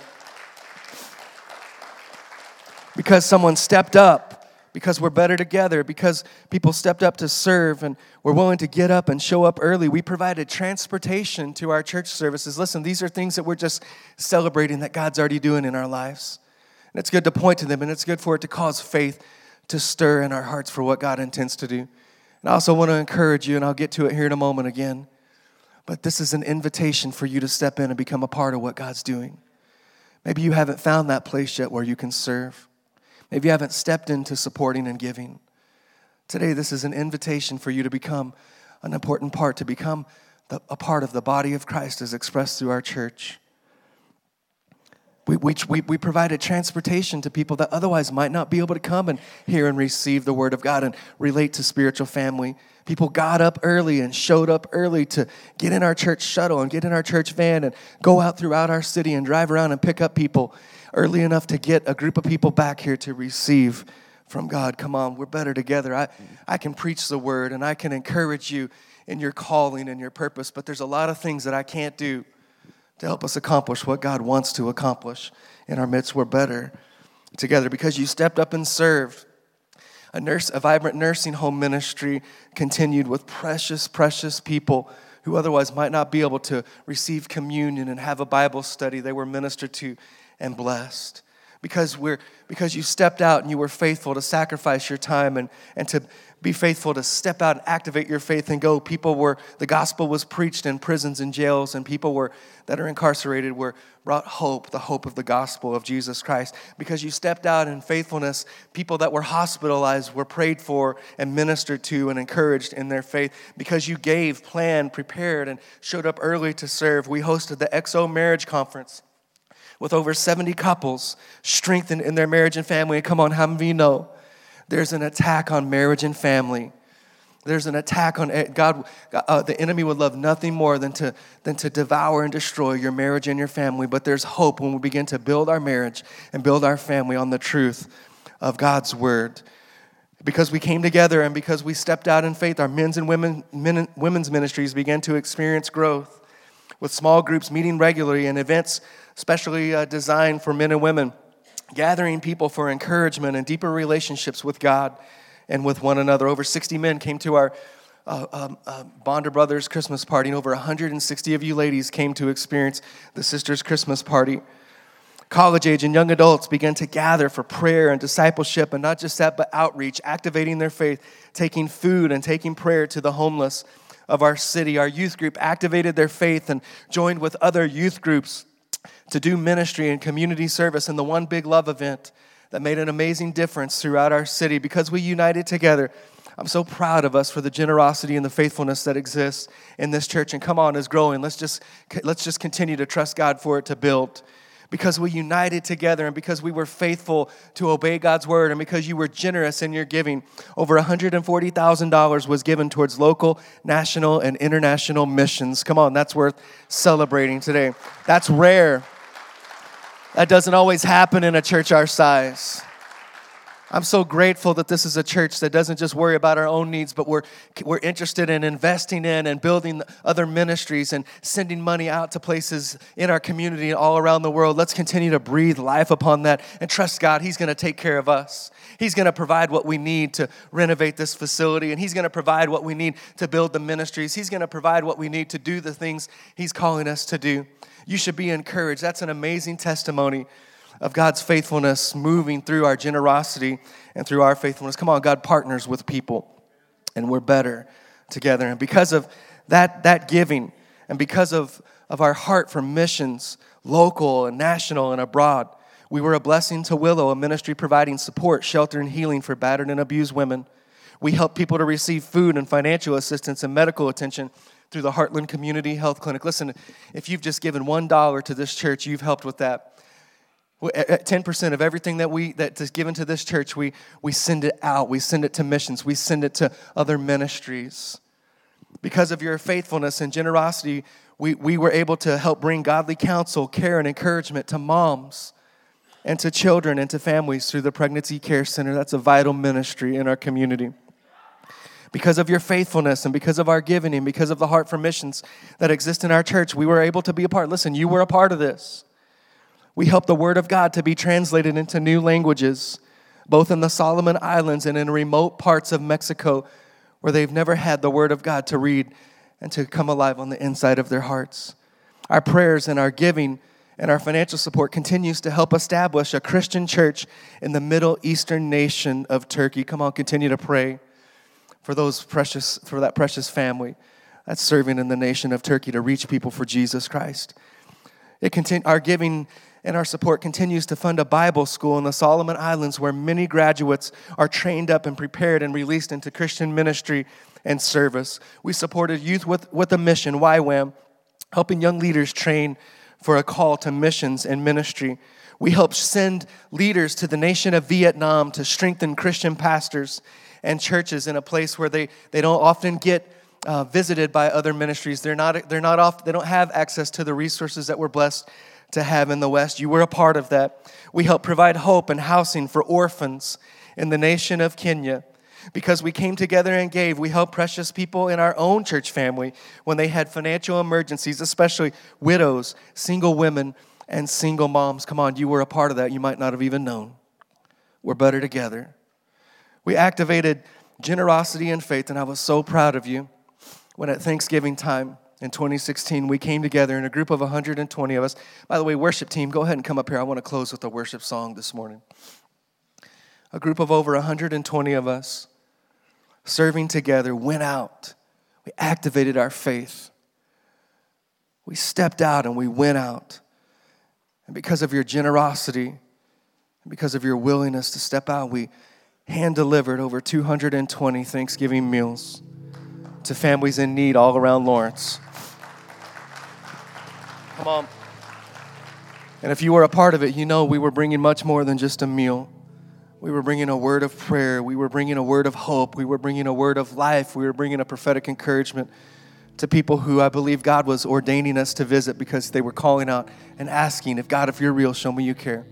Because someone stepped up, because we're better together, because people stepped up to serve and were willing to get up and show up early. We provided transportation to our church services. Listen, these are things that we're just celebrating that God's already doing in our lives. And it's good to point to them, and it's good for it to cause faith to stir in our hearts for what God intends to do. And I also want to encourage you, and I'll get to it here in a moment again, but this is an invitation for you to step in and become a part of what God's doing. Maybe you haven't found that place yet where you can serve. Maybe you haven't stepped into supporting and giving. Today, this is an invitation for you to become an important part, to become a part of the body of Christ as expressed through our church. We provided transportation to people that otherwise might not be able to come and hear and receive the Word of God and relate to spiritual family. People got up early and showed up early to get in our church shuttle and get in our church van and go out throughout our city and drive around and pick up people early enough to get a group of people back here to receive from God. Come on, we're better together. I can preach the Word and I can encourage you in your calling and your purpose, but there's a lot of things that I can't do to help us accomplish what God wants to accomplish in our midst. We're better together because you stepped up and served. A vibrant nursing home ministry continued with precious, precious people who otherwise might not be able to receive communion and have a Bible study. They were ministered to and blessed. Because you stepped out and you were faithful to sacrifice your time and to be faithful to step out and activate your faith and go. The gospel was preached in prisons and jails, and people that are incarcerated were brought hope, the hope of the gospel of Jesus Christ. Because you stepped out in faithfulness, people that were hospitalized were prayed for and ministered to and encouraged in their faith. Because you gave, planned, prepared, and showed up early to serve, we hosted the XO Marriage Conference with over 70 couples strengthened in their marriage and family. And come on, how many of you know there's an attack on marriage and family? There's an attack on God. The enemy would love nothing more than to devour and destroy your marriage and your family. But there's hope when we begin to build our marriage and build our family on the truth of God's word. Because we came together and because we stepped out in faith, our men's and women's ministries began to experience growth with small groups meeting regularly and events specially designed for men and women, gathering people for encouragement and deeper relationships with God and with one another. Over 60 men came to our Bonder Brothers Christmas party, and over 160 of you ladies came to experience the Sisters Christmas party. College age and young adults began to gather for prayer and discipleship, and not just that, but outreach, activating their faith, taking food and taking prayer to the homeless of our city. Our youth group activated their faith and joined with other youth groups to do ministry and community service in the One Big Love event that made an amazing difference throughout our city. Because we united together, I'm so proud of us for the generosity and the faithfulness that exists in this church. And come on, it's growing. Let's just continue to trust God for it to build. Because we united together and because we were faithful to obey God's word and because you were generous in your giving, over $140,000 was given towards local, national, and international missions. Come on, that's worth celebrating today. That's rare. That doesn't always happen in a church our size. I'm so grateful that this is a church that doesn't just worry about our own needs, but we're interested in investing in and building other ministries and sending money out to places in our community all around the world. Let's continue to breathe life upon that and trust God. He's going to take care of us. He's going to provide what we need to renovate this facility, and He's going to provide what we need to build the ministries. He's going to provide what we need to do the things He's calling us to do. You should be encouraged. That's an amazing testimony of God's faithfulness moving through our generosity and through our faithfulness. Come on, God partners with people, and we're better together. And because of that giving, and because of our heart for missions, local and national and abroad, we were a blessing to Willow, a ministry providing support, shelter, and healing for battered and abused women. We help people to receive food and financial assistance and medical attention through the Heartland Community Health Clinic. Listen, if you've just given $1 to this church, you've helped with that. 10% of everything that is given to this church, we send it out. We send it to missions. We send it to other ministries. Because of your faithfulness and generosity, we were able to help bring godly counsel, care, and encouragement to moms and to children and to families through the Pregnancy Care Center. That's a vital ministry in our community. Because of your faithfulness and because of our giving and because of the heart for missions that exist in our church, we were able to be a part. Listen, you were a part of this. We helped the Word of God to be translated into new languages, both in the Solomon Islands and in remote parts of Mexico where they've never had the Word of God to read and to come alive on the inside of their hearts. Our prayers and our giving and our financial support continues to help establish a Christian church in the Middle Eastern nation of Turkey. Come on, continue to pray for that precious family that's serving in the nation of Turkey to reach people for Jesus Christ. Our giving and our support continues to fund a Bible school in the Solomon Islands where many graduates are trained up and prepared and released into Christian ministry and service. We supported Youth with a Mission, YWAM, helping young leaders train for a call to missions and ministry. We helped send leaders to the nation of Vietnam to strengthen Christian pastors and churches in a place where they don't often get visited by other ministries. They don't have access to the resources that we're blessed to have in the West. You were a part of that. We helped provide hope and housing for orphans in the nation of Kenya. Because we came together and gave, we helped precious people in our own church family when they had financial emergencies, especially widows, single women, and single moms. Come on, you were a part of that. You might not have even known. We're better together. We activated generosity and faith, and I was so proud of you when at Thanksgiving time in 2016, we came together in a group of 120 of us. By the way, worship team, go ahead and come up here. I want to close with a worship song this morning. A group of over 120 of us serving together went out. We activated our faith. We stepped out and we went out. And because of your generosity, and because of your willingness to step out, we hand-delivered over 220 Thanksgiving meals to families in need all around Lawrence. Come on. And if you were a part of it, you know we were bringing much more than just a meal. We were bringing a word of prayer. We were bringing a word of hope. We were bringing a word of life. We were bringing a prophetic encouragement to people who I believe God was ordaining us to visit because they were calling out and asking, if you're real, show me you care.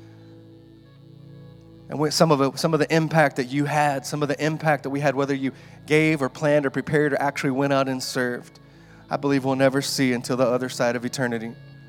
And some of the impact that you had, some of the impact that we had, whether you gave or planned or prepared or actually went out and served, I believe we'll never see until the other side of eternity.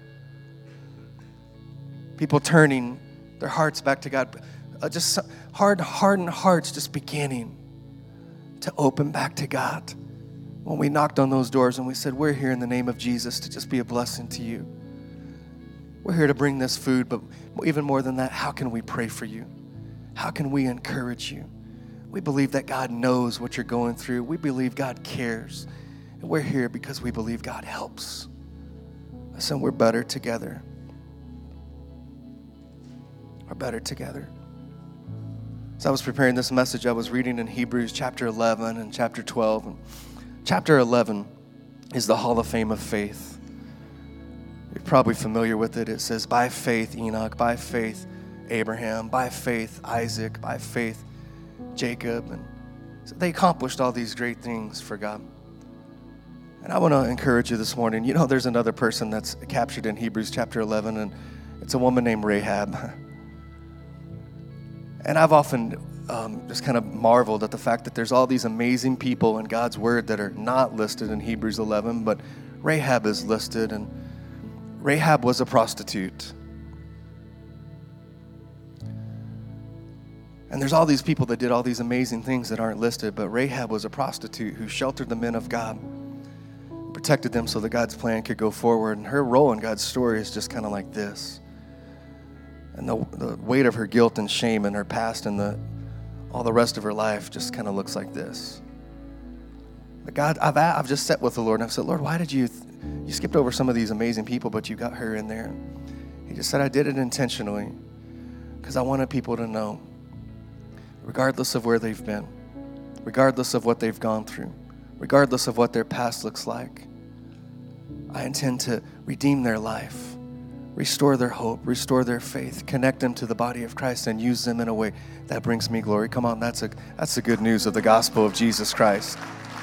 People turning their hearts back to God, just hardened hearts just beginning to open back to God. When we knocked on those doors and we said, we're here in the name of Jesus to just be a blessing to you. We're here to bring this food, but even more than that, how can we pray for you? How can we encourage you? We believe that God knows what you're going through. We believe God cares. And we're here because we believe God helps. Listen, we're better together. We're better together. As I was preparing this message, I was reading in Hebrews chapter 11 and chapter 12. And chapter 11 is the Hall of Fame of faith. You're probably familiar with it. It says, by faith, Enoch, by faith, Abraham, by faith, Isaac, by faith, Jacob. And so they accomplished all these great things for God. And I want to encourage you this morning. You know, there's another person that's captured in Hebrews chapter 11, and it's a woman named Rahab. And I've often just kind of marveled at the fact that there's all these amazing people in God's word that are not listed in Hebrews 11, but Rahab is listed, and Rahab was a prostitute. And there's all these people that did all these amazing things that aren't listed, but Rahab was a prostitute who sheltered the men of God, protected them so that God's plan could go forward. And her role in God's story is just kind of like this. And the weight of her guilt and shame and her past and all the rest of her life just kind of looks like this. But God, I've just sat with the Lord and I've said, Lord, why did you skipped over some of these amazing people, but you got her in there? He just said, I did it intentionally because I wanted people to know, regardless of where they've been, regardless of what they've gone through, regardless of what their past looks like, I intend to redeem their life, restore their hope, restore their faith, connect them to the body of Christ, and use them in a way that brings me glory. Come on, that's the good news of the gospel of Jesus Christ.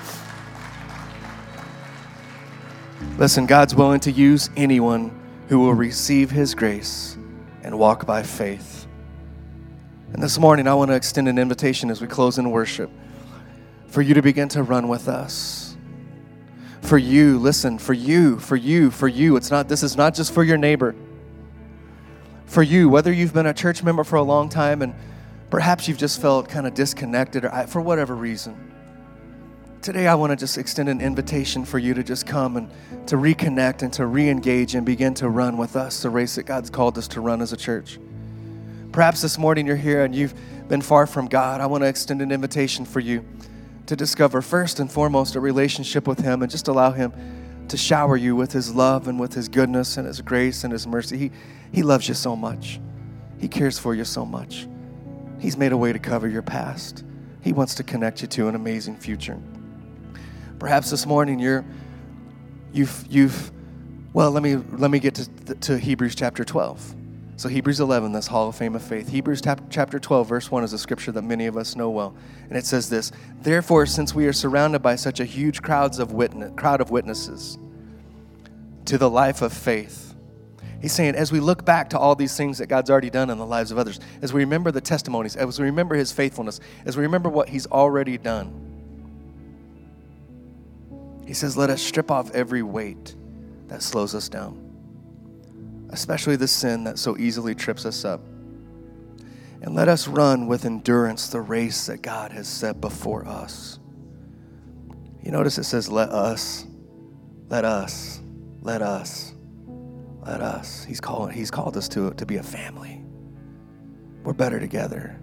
Listen, God's willing to use anyone who will receive his grace and walk by faith. And this morning, I want to extend an invitation as we close in worship for you to begin to run with us. For you, listen, for you. This is not just for your neighbor. For you, whether you've been a church member for a long time and perhaps you've just felt kind of disconnected or for whatever reason. Today I want to just extend an invitation for you to just come and to reconnect and to re-engage and begin to run with us the race that God's called us to run as a church. Perhaps this morning you're here and you've been far from God. I want to extend an invitation for you to discover first and foremost a relationship with him and just allow him to shower you with his love and with his goodness and his grace and his mercy. He loves you so much. He cares for you so much. He's made a way to cover your past. He wants to connect you to an amazing future. Perhaps this morning let me get to Hebrews chapter 12. So Hebrews 11, this Hall of Fame of faith. Hebrews chapter 12, verse 1 is a scripture that many of us know well. And it says this, therefore, since we are surrounded by such a huge crowd of witnesses to the life of faith. He's saying, as we look back to all these things that God's already done in the lives of others, as we remember the testimonies, as we remember his faithfulness, as we remember what he's already done, he says, let us strip off every weight that slows us down, especially the sin that so easily trips us up. And let us run with endurance the race that God has set before us. You notice it says, let us. He's called us to be a family. We're better together.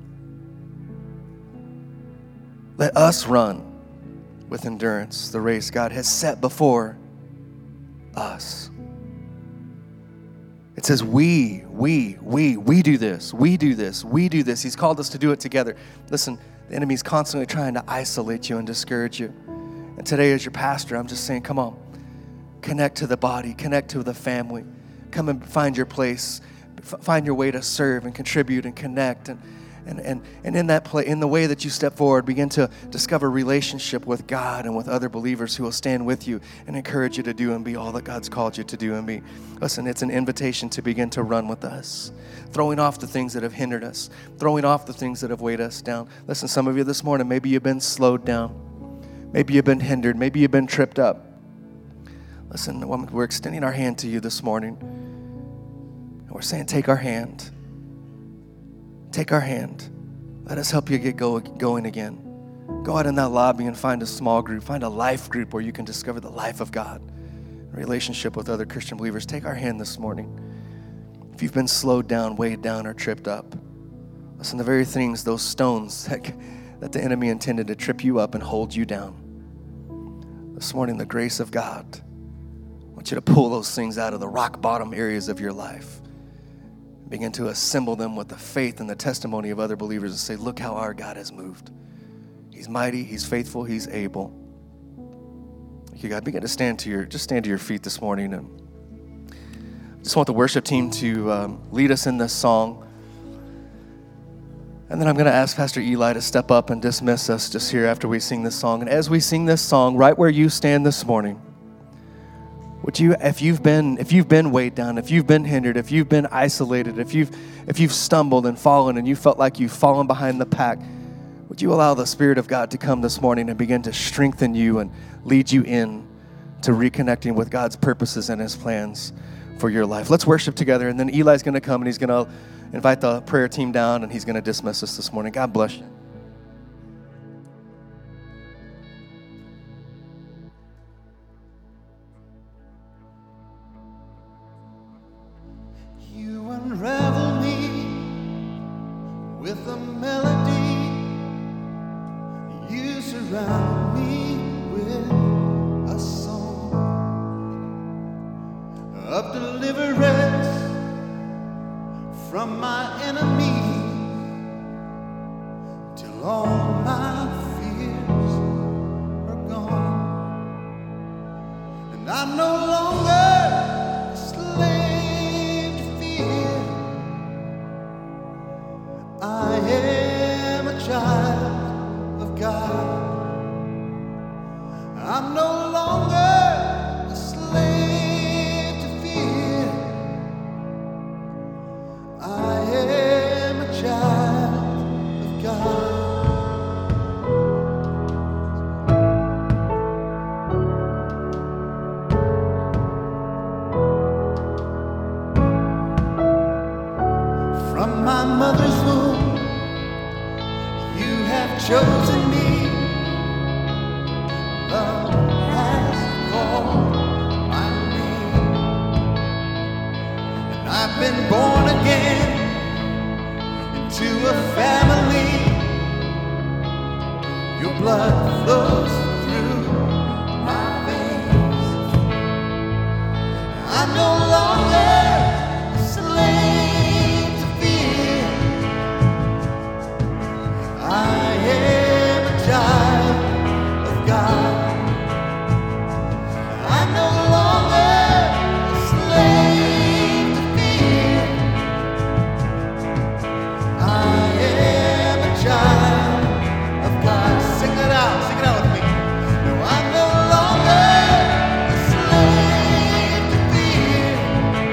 Let us run with endurance the race God has set before us. It says we do this. We do this. He's called us to do it together. Listen, the enemy's constantly trying to isolate you and discourage you. And today as your pastor, I'm just saying, come on, connect to the body, connect to the family. Come and find your place, find your way to serve and contribute and connect. And in that in the way that you step forward, begin to discover relationship with God and with other believers who will stand with you and encourage you to do and be all that God's called you to do and be. Listen, it's an invitation to begin to run with us, throwing off the things that have hindered us, throwing off the things that have weighed us down. Listen, some of you this morning, maybe you've been slowed down. Maybe you've been hindered. Maybe you've been tripped up. Listen, we're extending our hand to you this morning. And we're saying, take our hand. Take our hand. Let us help you get going again. Go out in that lobby and find a small group. Find a life group where you can discover the life of God. Relationship with other Christian believers. Take our hand this morning. if you've been slowed down, weighed down, or tripped up, listen, the very things, those stones that the enemy intended to trip you up and hold you down. This morning, the grace of God, I want you to pull those things out of the rock bottom areas of your life. Begin to assemble them with the faith and the testimony of other believers and say, look how our God has moved. He's mighty, He's faithful, He's able. Thank you, God. Begin to stand to your feet this morning. And I just want the worship team to lead us in this song. And then I'm going to ask Pastor Eli to step up and dismiss us just here after we sing this song. And as we sing this song, right where you stand this morning, would you, if you've been weighed down, if you've been hindered, if you've been isolated, if you've stumbled and fallen and you felt like you've fallen behind the pack, would you allow the Spirit of God to come this morning and begin to strengthen you and lead you in to reconnecting with God's purposes and His plans for your life? Let's worship together, and then Eli's going to come and he's going to invite the prayer team down, and he's going to dismiss us this morning. God bless you. You unravel me with a melody. You surround me with a song of deliverance from my enemies, till all my fears are gone, and I'm no longer a slave to fear. I am a child of God. I'm no longer a slave to fear. I am a child of God. From my mother's womb, you have chosen me. Love has called my name, and I've been born again into a family. Your blood flows through my veins. I'm no longer a slave to fear. I am a child of God. I'm no longer a slave to fear. I am a child of God. Sing it out with me. No, I'm no longer a slave to fear.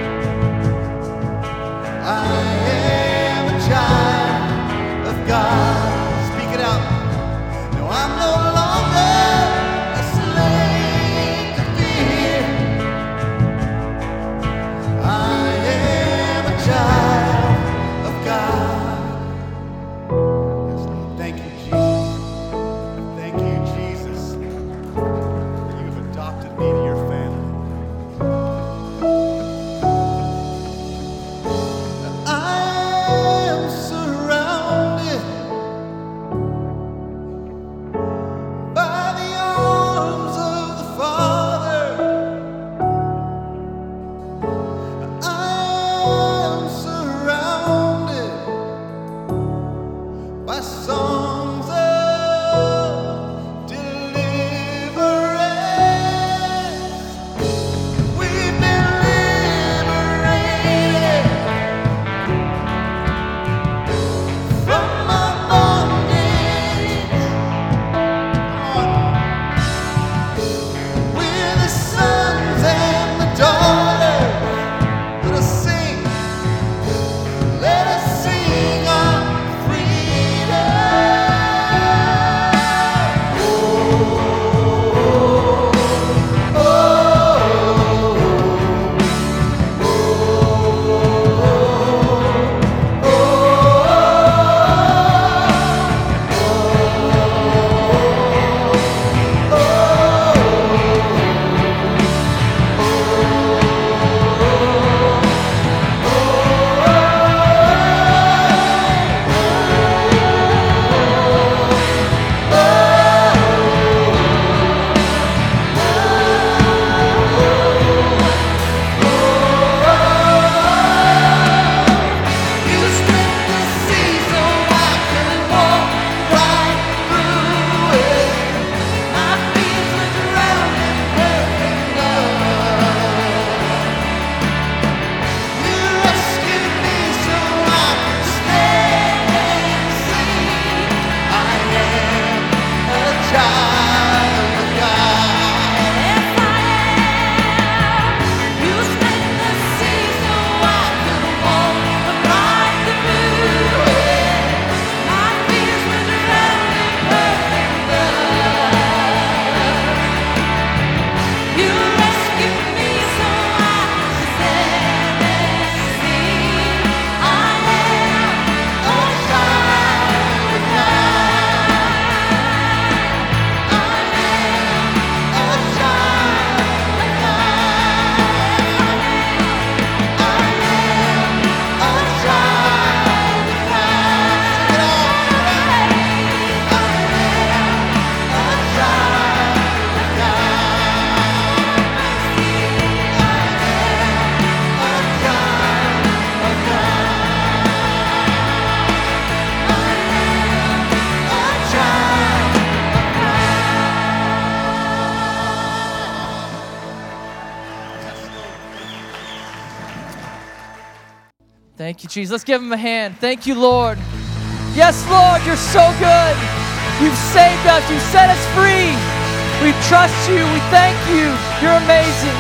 Thank you, Jesus. Let's give him a hand. Thank you, Lord. Yes, Lord, you're so good. You've saved us. You've set us free. We trust you. We thank you. You're amazing.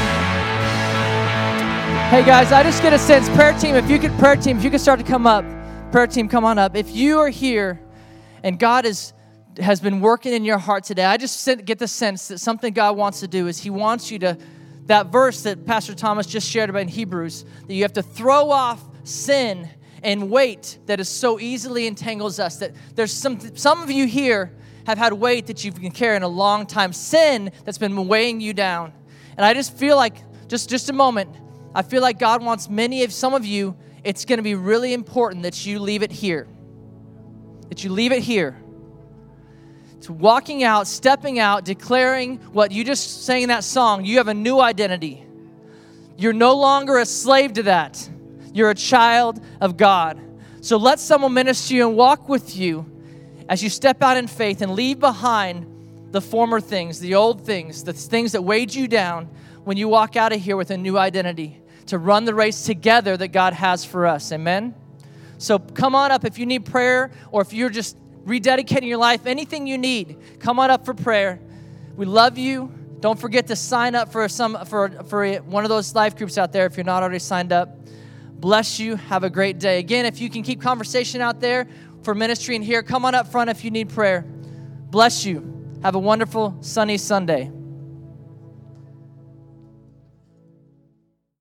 Hey, guys, I just get a sense. Prayer team, if you could start to come up. Prayer team, come on up. If you are here and God has been working in your heart today, I just get the sense that something God wants to do is he wants you to, that verse that Pastor Thomas just shared about in Hebrews, that you have to throw off sin and weight that is so easily entangles us. That there's some of you here have had weight that you've been carrying a long time, sin that's been weighing you down. And I just feel like, just a moment, I feel like God wants some of you, it's going to be really important that you leave it here. That you leave it here. It's walking out, stepping out, declaring what you just sang in that song. You have a new identity. You're no longer a slave to that. You're a child of God. So let someone minister to you and walk with you as you step out in faith and leave behind the former things, the old things, the things that weighed you down when you walk out of here with a new identity to run the race together that God has for us. Amen? So come on up if you need prayer or if you're just rededicating your life, anything you need, come on up for prayer. We love you. Don't forget to sign up for one of those life groups out there if you're not already signed up. Bless you. Have a great day. Again, if you can keep conversation out there for ministry in here, come on up front if you need prayer. Bless you. Have a wonderful sunny Sunday.